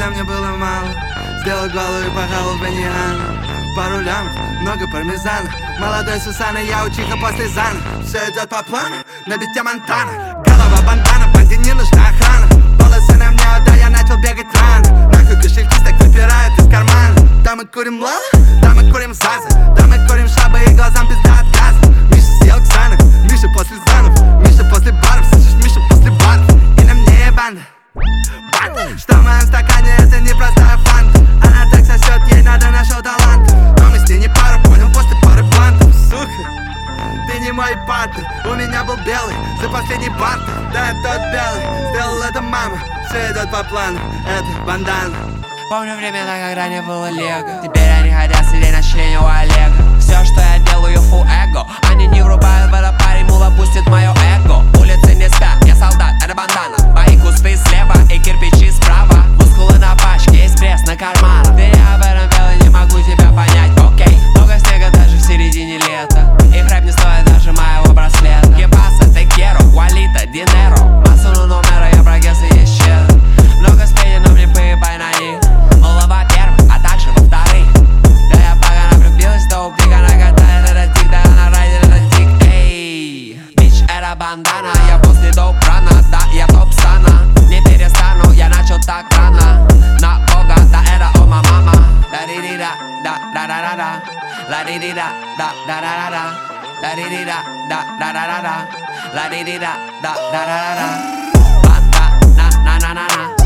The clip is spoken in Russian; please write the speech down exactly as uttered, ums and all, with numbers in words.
когда мне было мало. Сделал голову и пахал баньяна. Пару лямов, много пармезана. Молодой Сусана, я учиха после Зана. Все идет по плану, на бите Монтана. Голова бандана, банде не нужна охрана. Волосы на мне, да я начал бегать рано. Нахуй кошельки так выпирают из кармана. Да мы курим лала, да мы курим зазы. Да мы курим шабы и глазам пизда от газа. Миша съел Ксанов, Миша после Занов. Миша после баров, слышишь, Миша после баров. И на мне банда, банда. Что в моем стакане, это не простая фанта. Она так сосет, ей надо нашел талант. Но мы с ней не пара, понял, после пары плантов. Сука, ты не мой партнер. У меня был белый за последний партер. Да, тот белый, сделал это мама. Все идет по плану, это бандана. Помню времена, когда не было лего. Теперь они хотят сидеть на члене у Олега. Все, что я делаю, фу эго. Они не врубают в это, парень, мула пустит мое эго. Улицы не спят, я солдат, это бандана. Мои кусты слева и кирпичи справа. Мускулы на пачке, есть пресс на карманах. Ты не об этом белый, не могу тебя понять, окей. Много снега даже в середине лета. Их рэп не стоит даже моего браслета. Кепаса, текеро, валита, динеро. Массу номера, я прогресс и есть чет. Много спений, но мне поебай на них. Мула во-первых, а также во-вторых. Да я погано влюбилась, доуп, дига накатает этот тик. Да она райдер, этот тик, эй. Бич, это бандана, я после доуп рана. Да, я топ стана, не перестану, я начал так рано. На бога, да это ома мама. Да-ди-ди-да, да-да-да-да-да. Ла-ди-ди-да, да-да-да-да-да. Да-ди-ди-да, да-да-да-да-да. Ла-ди-ди-да, да-да-да-да-да. Банда, на-на-на-на-на.